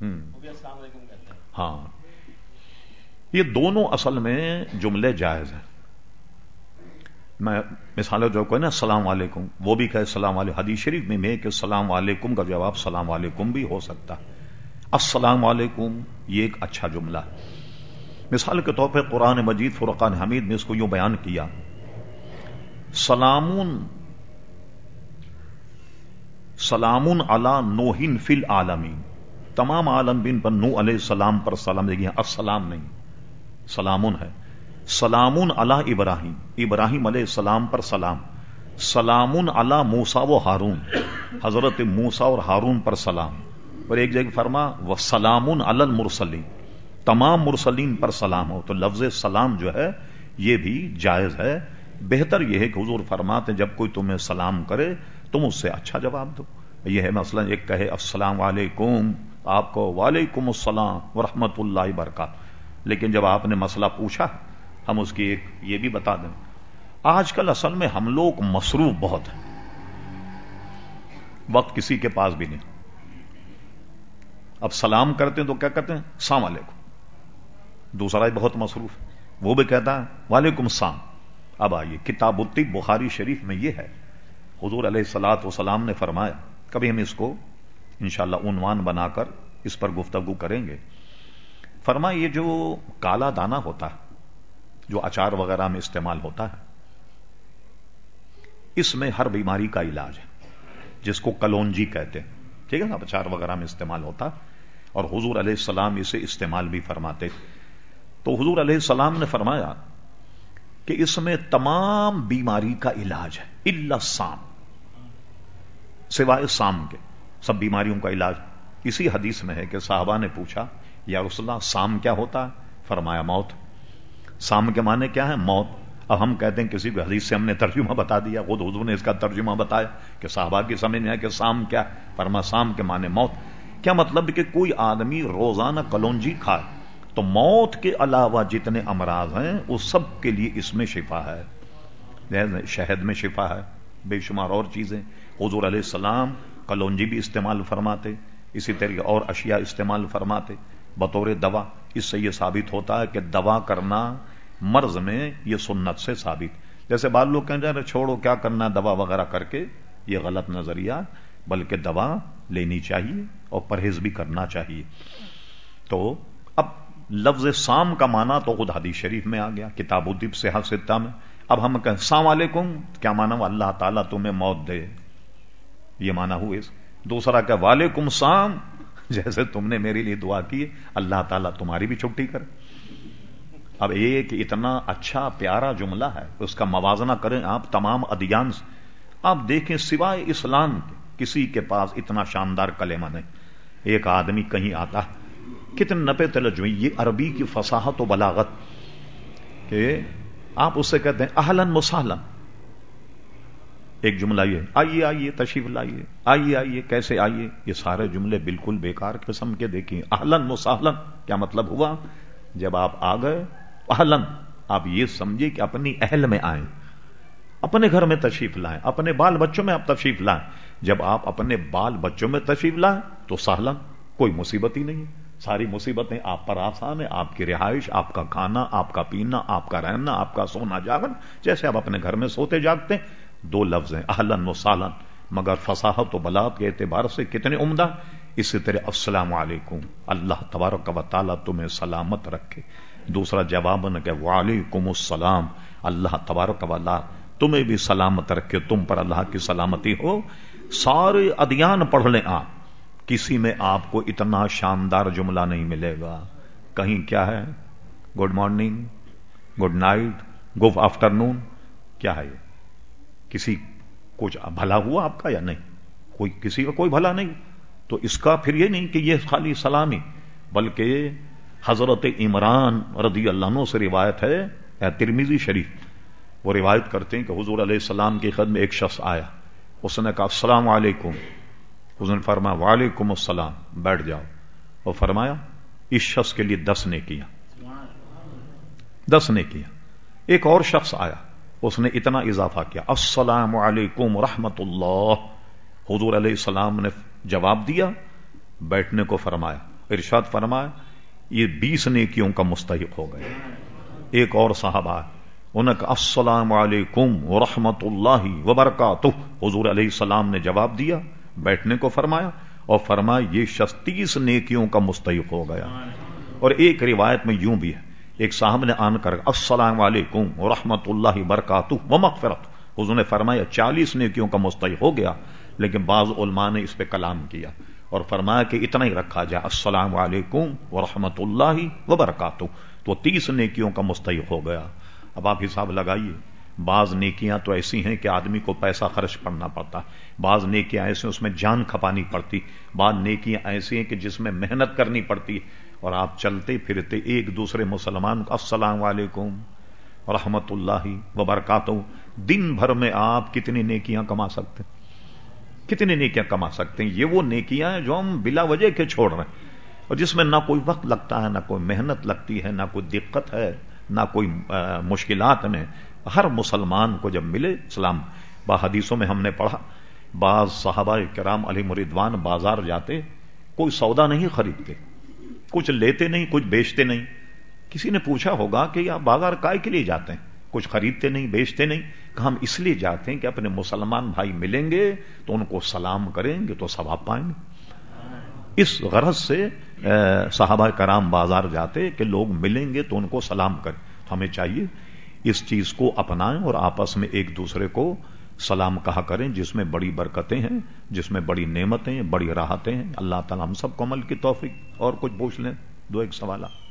وہ بھی السلام علیکم کہتے ہیں. ہاں، یہ دونوں اصل میں جملے جائز ہیں. میں مثال جو کوئی نا السلام علیکم، وہ بھی کہے السلام علیکم. حدیث شریف میں کہ السلام علیکم کا جواب السلام علیکم بھی ہو سکتا ہے. السلام علیکم یہ ایک اچھا جملہ ہے. مثال کے طور پہ قرآن مجید فرقان حمید میں اس کو یوں بیان کیا: سلام علی نوح فی العالمین. تمام عالمین پر نوح علیہ السلام پر سلام. دیکھیے السلام نہیں، سلامون ہے. سلام علی ابراہیم، ابراہیم علیہ السلام پر سلام. سلام علی موسیٰ و ہارون، حضرت موسیٰ اور ہارون پر سلام. اور ایک جگہ فرما وسلام علی المرسلین، تمام مرسلین پر سلام ہو. تو لفظ سلام جو ہے یہ بھی جائز ہے. بہتر یہ ہے کہ حضور فرماتے جب کوئی تمہیں سلام کرے تم اس سے اچھا جواب دو. یہ ہے مثلا ایک کہے السلام علیکم، آپ کو وعلیکم السلام ورحمۃ اللہ وبرکاتہ. لیکن جب آپ نے مسئلہ پوچھا ہم اس کی ایک یہ بھی بتا دیں. آج کل اصل میں ہم لوگ مصروف بہت ہیں، وقت کسی کے پاس بھی نہیں. اب سلام کرتے ہیں تو کیا کہتے ہیں السلام علیکم. دوسرا ہی بہت مصروف وہ بھی کہتا ہے وعلیکم السلام. اب آئیے کتاب الطب بخاری شریف میں یہ ہے، حضور علیہ الصلوۃ والسلام نے فرمایا، کبھی ہم اس کو انشاءاللہ عنوان بنا کر اس پر گفتگو کریں گے. فرمایا یہ جو کالا دانہ ہوتا ہے جو اچار وغیرہ میں استعمال ہوتا ہے، اس میں ہر بیماری کا علاج ہے، جس کو کلونجی کہتے ہیں. ٹھیک ہے نا، اچار وغیرہ میں استعمال ہوتا ہے اور حضور علیہ السلام اسے استعمال بھی فرماتے. تو حضور علیہ السلام نے فرمایا کہ اس میں تمام بیماری کا علاج ہے الا السام، سوائے سام کے سب بیماریوں کا علاج. اسی حدیث میں ہے کہ صحابہ نے پوچھا یا رسول اللہ سام کیا ہوتا ہے؟ فرمایا موت. سام کے معنی کیا ہے؟ موت. اب ہم کہتے ہیں کسی بھی حدیث سے ہم نے ترجمہ بتا دیا، خود حضور نے اس کا ترجمہ بتایا کہ صحابہ کی سمجھ میں آیا کہ سام کیا. فرمایا سام کے معنی موت. کیا مطلب کہ کوئی آدمی روزانہ کلونجی کھائے تو موت کے علاوہ جتنے امراض ہیں اس سب کے لیے اس میں شفا ہے. شہد میں شفا ہے، بے شمار اور چیزیں. حضور علیہ السلام کلونجی بھی استعمال فرماتے، اسی طریقے اور اشیاء استعمال فرماتے بطور دوا. اس سے یہ ثابت ہوتا ہے کہ دوا کرنا مرض میں یہ سنت سے ثابت. جیسے بعض لوگ کہیں جائے چھوڑو کیا کرنا دوا وغیرہ کر کے، یہ غلط نظریہ، بلکہ دوا لینی چاہیے اور پرہیز بھی کرنا چاہیے. تو اب لفظ سام کا معنی تو خود حدیث شریف میں آ گیا کتاب الطب صحیح ستہ میں. اب ہم کہیں السلام علیکم کیا معنی ہوا؟ اللہ تعالیٰ تمہیں موت دے، یہ معنی ہوئے. دوسرا کہ وعلیکم السلام، جیسے تم نے میرے لیے دعا کی اللہ تعالیٰ تمہاری بھی چھٹی کرے. اب ایک اتنا اچھا پیارا جملہ ہے، اس کا موازنہ کریں آپ تمام ادیان سے. آپ دیکھیں سوائے اسلام کے کسی کے پاس اتنا شاندار کلمہ نہیں. ایک آدمی کہیں آتا کتنے نپے تلجوی، یہ عربی کی فصاحت و بلاغت کہ آپ اس سے کہتے ہیں اہلاً و سہلاً. ایک جملہ یہ آئیے آئیے تشریف لائیے، آئیے آئیے کیسے آئیے، یہ سارے جملے بالکل بیکار قسم کے. دیکھیں اہلاً و سہلاً کیا مطلب ہوا؟ جب آپ آ گئے اہلاً آپ یہ سمجھے کہ اپنی اہل میں آئیں، اپنے گھر میں تشریف لائیں، اپنے بال بچوں میں آپ تشریف لائیں. جب آپ اپنے بال بچوں میں تشریف لائیں تو سہلاً، کوئی مصیبت ہی نہیں. ساری مصیبتیں آپ پر آسان ہیں، آپ کی رہائش، آپ کا کھانا، آپ کا پینا، آپ کا رہنا، آپ کا سونا جاگنا، جیسے آپ اپنے گھر میں سوتے جاگتے ہیں. دو لفظ ہیں اہلاً و سہلاً، مگر فصاحت و بلاغت کے اعتبار سے کتنے عمدہ. اسی طرح السلام علیکم، اللہ تبارک و تعالیٰ تمہیں سلامت رکھے. دوسرا جواب نہ کہ وعلیکم السلام، اللہ تبارک و تعالیٰ تمہیں بھی سلامت رکھے، تم پر اللہ کی سلامتی ہو. سارے ادیان پڑھ لیں آپ، کسی میں آپ کو اتنا شاندار جملہ نہیں ملے گا. کہیں کیا ہے good morning, good night, good afternoon, کیا ہے یہ؟ کسی کچھ بھلا ہوا آپ کا یا نہیں؟ کوئی کسی کا کوئی بھلا نہیں. تو اس کا پھر یہ نہیں کہ یہ خالی سلامی، بلکہ حضرت عمران رضی اللہ عنہ سے روایت ہے ترمذی شریف، وہ روایت کرتے ہیں کہ حضور علیہ السلام کی خدمت میں ایک شخص آیا، اس نے کہا السلام علیکم. حضور نے فرمایا وعلیکم السلام، بیٹھ جاؤ. اور فرمایا اس شخص کے لیے 10 نیکیاں، 10 نیکیاں. ایک اور شخص آیا، اس نے اتنا اضافہ کیا السلام علیکم رحمت اللہ. حضور علیہ السلام نے جواب دیا، بیٹھنے کو فرمایا. ارشاد فرمایا یہ 20 نیکیوں کا مستحق ہو گئے. ایک اور صحابہ انہیں کہا السلام علیکم ورحمۃ اللہ وبرکاتہ. حضور علیہ السلام نے جواب دیا، بیٹھنے کو فرمایا اور فرمایا یہ شخص 30 نیکیوں کا مستحق ہو گیا. اور ایک روایت میں یوں بھی ہے، ایک صاحب نے آن کر السلام علیکم ورحمۃ اللہ وبرکاتہ ومغفرت. حضور نے فرمایا 40 نیکیوں کا مستحق ہو گیا. لیکن بعض علماء نے اس پہ کلام کیا اور فرمایا کہ اتنا ہی رکھا جائے السلام علیکم ورحمۃ اللہ وبرکاتہ، تو 30 نیکیوں کا مستحق ہو گیا. اب آپ حساب لگائیے، بعض نیکیاں تو ایسی ہیں کہ آدمی کو پیسہ خرچ کرنا پڑتا، بعض نیکیاں ایسی اس میں جان کھپانی پڑتی، بعض نیکیاں ایسی ہیں کہ جس میں محنت کرنی پڑتی. اور آپ چلتے پھرتے ایک دوسرے مسلمان کو السلام علیکم ورحمۃ اللہ وبرکاتہ، دن بھر میں آپ کتنی نیکیاں کما سکتے ہیں؟ کتنی نیکیاں کما سکتے ہیں؟ یہ وہ نیکیاں ہیں جو ہم بلا وجہ کے چھوڑ رہے ہیں اور جس میں نہ کوئی وقت لگتا ہے، نہ کوئی محنت لگتی ہے، نہ کوئی دقت ہے، نہ کوئی مشکلات میں. ہر مسلمان کو جب ملے سلام. حدیثوں میں ہم نے پڑھا بعض صحابہ کرام علیہ رضوان بازار جاتے، کوئی سودا نہیں خریدتے، کچھ لیتے نہیں، کچھ بیچتے نہیں. کسی نے پوچھا ہوگا کہ آپ بازار کائے کے لیے جاتے ہیں؟ کچھ خریدتے نہیں، بیچتے نہیں. کہ ہم اس لیے جاتے ہیں کہ اپنے مسلمان بھائی ملیں گے تو ان کو سلام کریں گے تو ثواب پائیں گے. اس غرض سے صحابہ کرام بازار جاتے کہ لوگ ملیں گے تو ان کو سلام کریں. ہمیں چاہیے اس چیز کو اپنائیں اور آپس میں ایک دوسرے کو سلام کہا کریں، جس میں بڑی برکتیں ہیں، جس میں بڑی نعمتیں، بڑی راحتیں ہیں. اللہ تعالی ہم سب کو عمل کی توفیق. اور کچھ پوچھ لیں، دو ایک سوالات.